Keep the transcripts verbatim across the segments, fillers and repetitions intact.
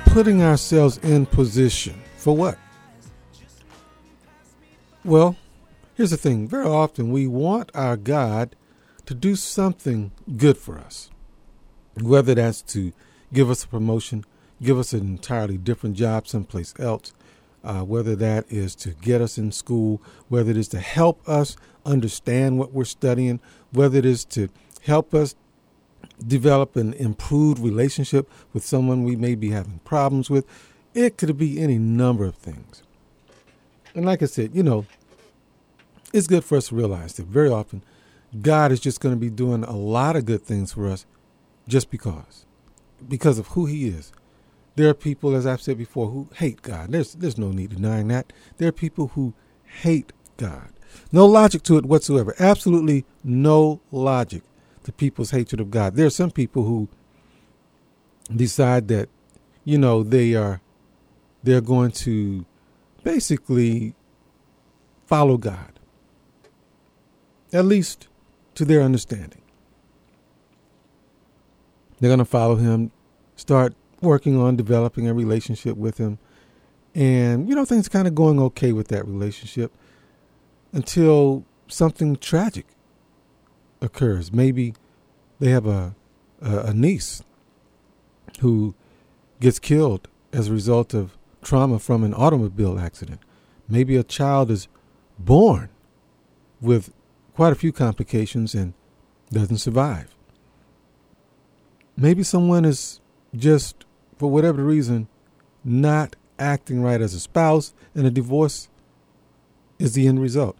putting ourselves in position for what? Well, here's the thing. Very often we want our God to do something good for us, whether that's to give us a promotion, give us an entirely different job someplace else, uh, whether that is to get us in school, whether it is to help us understand what we're studying, whether it is to help us develop an improved relationship with someone we may be having problems with. It could be any number of things. And like I said, you know, it's good for us to realize that very often God is just going to be doing a lot of good things for us just because, because of who he is. There are people, as I've said before, who hate God. There's, there's no need denying that. There are people who hate God. No logic to it whatsoever. Absolutely no logic to people's hatred of God. There are some people who decide that, you know, they are, they're going to basically follow God, at least to their understanding. They're going to follow him, start working on developing a relationship with him. And, you know, things kind of going okay with that relationship until something tragic occurs. Maybe they have a, a, a niece who gets killed as a result of trauma from an automobile accident. Maybe a child is born with quite a few complications and doesn't survive. Maybe someone is just, for whatever reason, not acting right as a spouse, and a divorce is the end result.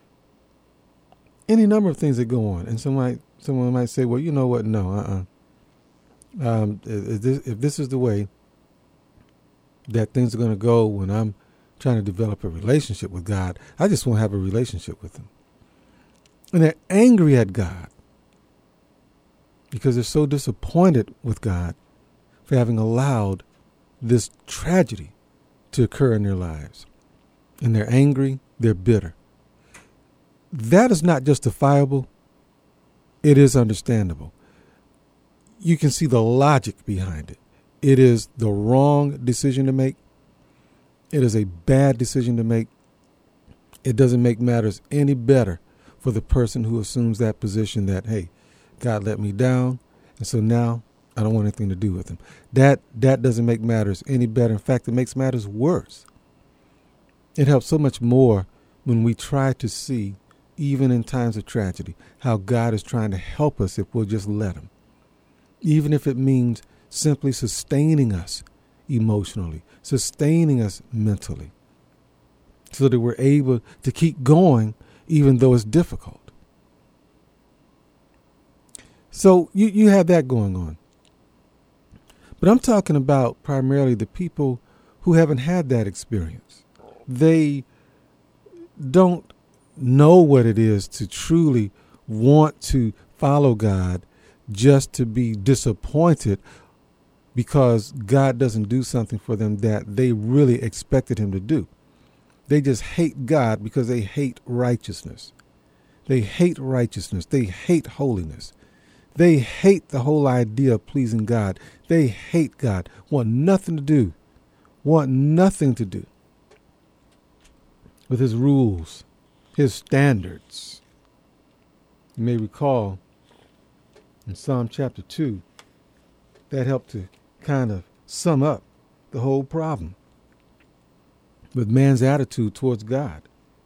Any number of things that go on, and someone someone might say, "Well, you know what? No, uh-uh. Um, if this, if this is the way that things are going to go when I'm trying to develop a relationship with God, I just won't have a relationship with him." And they're angry at God because they're so disappointed with God for having allowed this tragedy to occur in their lives. And they're angry, they're bitter. That is not justifiable. It is understandable. You can see the logic behind it. It is the wrong decision to make. It is a bad decision to make. It doesn't make matters any better for the person who assumes that position that, hey, God let me down, and so now I don't want anything to do with him. That that doesn't make matters any better. In fact, it makes matters worse. It helps so much more when we try to see, even in times of tragedy, how God is trying to help us if we'll just let him. Even if it means simply sustaining us emotionally, sustaining us mentally, so that we're able to keep going even though it's difficult. So you, you have that going on. But I'm talking about primarily the people who haven't had that experience. They don't know what it is to truly want to follow God just to be disappointed because God doesn't do something for them that they really expected him to do. They just hate God because they hate righteousness. They hate righteousness. They hate holiness. They hate the whole idea of pleasing God. They hate God, want nothing to do, want nothing to do with his rules, his standards. You may recall in Psalm chapter two, that helped to kind of sum up the whole problem with man's attitude towards God.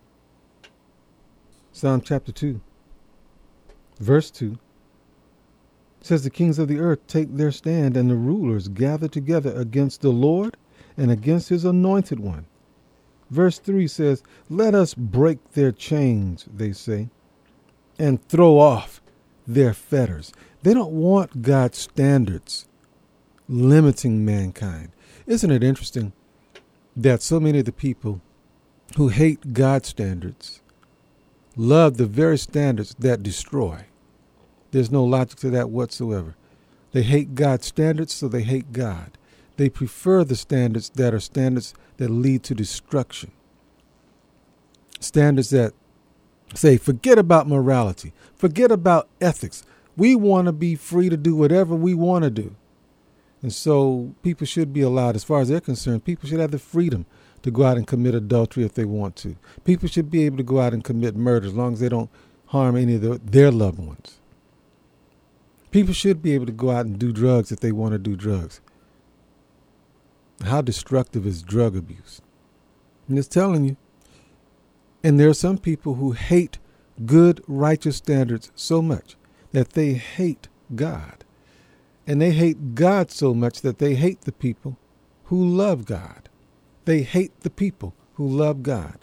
Psalm chapter two, verse two, says, "The kings of the earth take their stand, and the rulers gather together against the Lord and against his anointed one." Verse three says, "Let us break their chains," they say, "and throw off their fetters." They don't want God's standards limiting mankind. Isn't it interesting that so many of the people who hate God's standards love the very standards that destroy? There's no logic to that whatsoever. They hate God's standards, so they hate God. They prefer the standards that are standards that lead to destruction. Standards that say, forget about morality, forget about ethics. We want to be free to do whatever we want to do. And so people should be allowed, as far as they're concerned, people should have the freedom to go out and commit adultery if they want to. People should be able to go out and commit murder as long as they don't harm any of the, their loved ones. People should be able to go out and do drugs if they want to do drugs. How destructive is drug abuse? I'm just telling you. And there are some people who hate good, righteous standards so much that they hate God. And they hate God so much that they hate the people who love God. They hate the people who love God.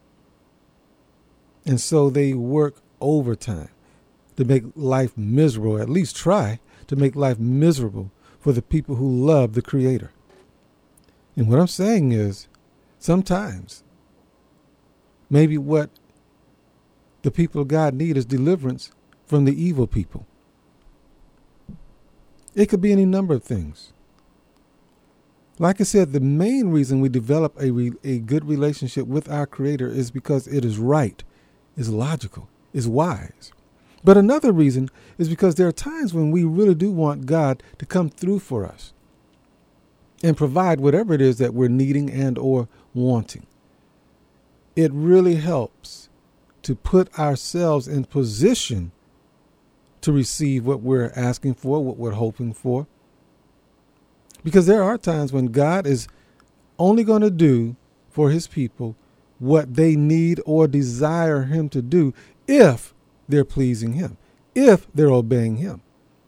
And so they work overtime to make life miserable, at least try to make life miserable for the people who love the Creator. And what I'm saying is, sometimes maybe what the people of God need is deliverance from the evil people. It could be any number of things. Like I said, the main reason we develop a, re, a good relationship with our Creator is because it is right, is logical, is wise. But another reason is because there are times when we really do want God to come through for us and provide whatever it is that we're needing and or wanting. It really helps to put ourselves in position to receive what we're asking for, what we're hoping for. Because there are times when God is only going to do for his people what they need or desire him to do if they're pleasing him, if they're obeying him.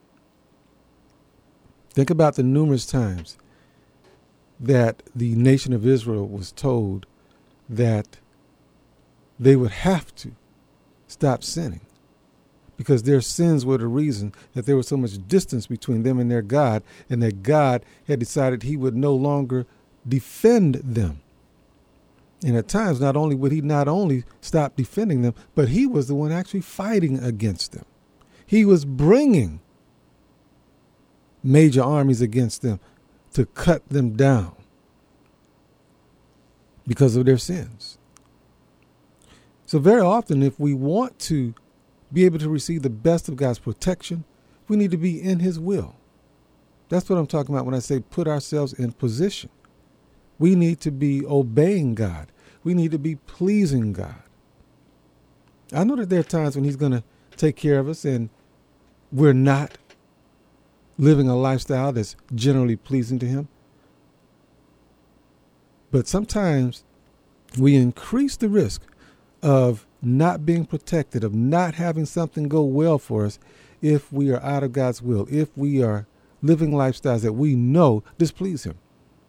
Think about the numerous times that the nation of Israel was told that they would have to stop sinning because their sins were the reason that there was so much distance between them and their God, and that God had decided he would no longer defend them. And at times, not only would he not only stop defending them, but he was the one actually fighting against them. He was bringing major armies against them to cut them down because of their sins. So very often, if we want to be able to receive the best of God's protection, we need to be in his will. That's what I'm talking about when I say put ourselves in position. We need to be obeying God. We need to be pleasing God. I know that there are times when he's going to take care of us and we're not living a lifestyle that's generally pleasing to him. But sometimes we increase the risk of not being protected, of not having something go well for us if we are out of God's will, if we are living lifestyles that we know displease him.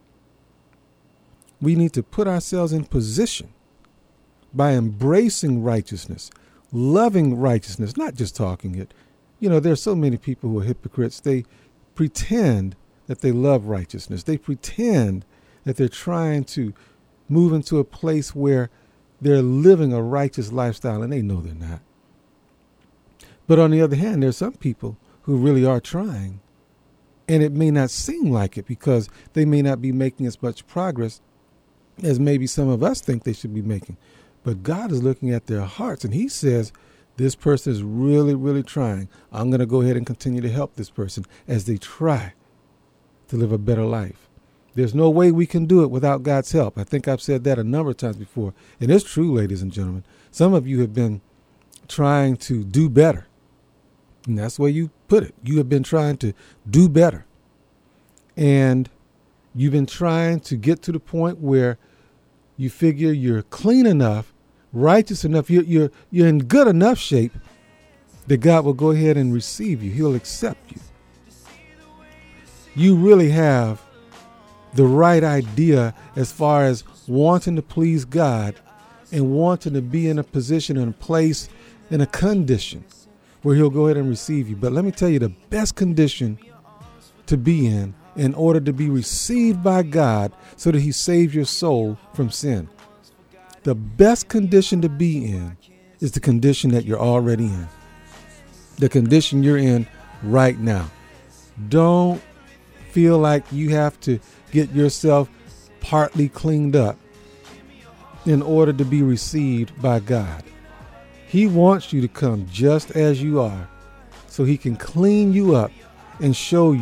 We need to put ourselves in position by embracing righteousness, loving righteousness, not just talking it. You know, there's so many people who are hypocrites. They pretend that they love righteousness. They pretend that they're trying to move into a place where they're living a righteous lifestyle, and they know they're not. But on the other hand, there's some people who really are trying, and it may not seem like it because they may not be making as much progress as maybe some of us think they should be making. But God is looking at their hearts, and he says, this person is really, really trying. I'm going to go ahead and continue to help this person as they try to live a better life. There's no way we can do it without God's help. I think I've said that a number of times before. And it's true, ladies and gentlemen. Some of you have been trying to do better. And that's the way you put it. You have been trying to do better. And you've been trying to get to the point where you figure you're clean enough, righteous enough, you're, you're, you're in good enough shape that God will go ahead and receive you. He'll accept you. You really have the right idea as far as wanting to please God and wanting to be in a position, in a place, in a condition where he'll go ahead and receive you. But let me tell you, the best condition to be in, in order to be received by God so that he saves your soul from sin, the best condition to be in is the condition that you're already in, the condition you're in right now. Don't feel like you have to get yourself partly cleaned up in order to be received by God. He wants you to come just as you are so he can clean you up and show you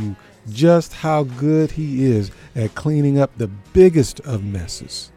just how good he is at cleaning up the biggest of messes.